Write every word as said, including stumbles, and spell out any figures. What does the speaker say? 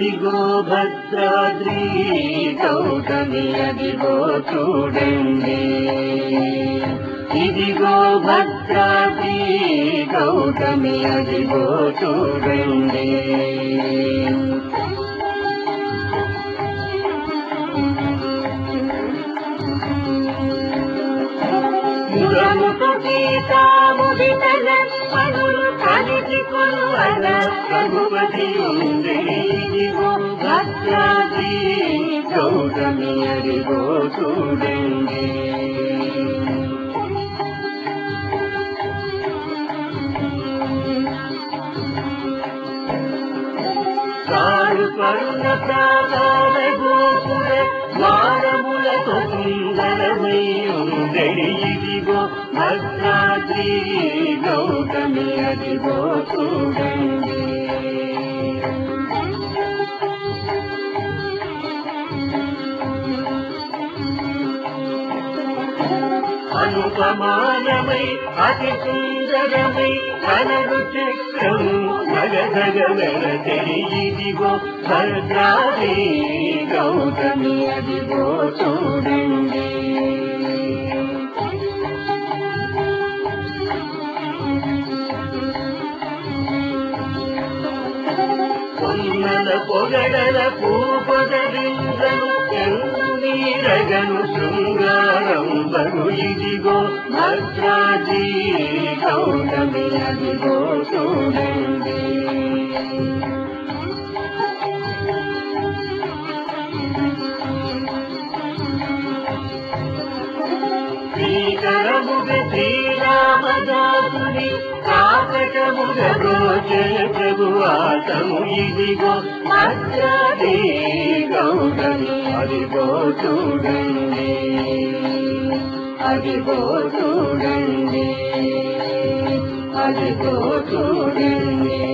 అదిగో భద్రాద్రి గౌతమి అదిగో చూడండి, ఇదిగో భద్రాద్రి గౌతమి అదిగో చూడండి. మురముతో సీతాముదిత లక్ష్మణులు కలిసి కొలువల రఘుపతి ఉంది, ఇదిగో భద్రాద్రి గౌతమి అదిగో చూడండి. కారు కరుణ ప్రాణాల గోపుర ద్వారములతో సుందరమై ఉండడి, ఇదిగో భద్రాద్రి గౌతమి అదిగో చూడండి. అనుపమానమై అతి సుందరమై కనరు చక్రము నగదగలరచరి, ఇదిగో భద్రాద్రి గౌతమి అదిగో చూడండి. కొమ్మల పొగడల పూపదరింద్రను చెంగు నీరగను శృంగారంబను, ఇదిగో భద్రాద్రి గౌతమి అదిగో చూడండి. శ్రీకరముగ శ్రీరామదాసుని కాకటముగ గోచర ప్రభువాసము, ఇదిగో భద్రాద్రి గౌతమి అదిగో చూడండి, అదిగో చూడండి, అదిగో చూడండి.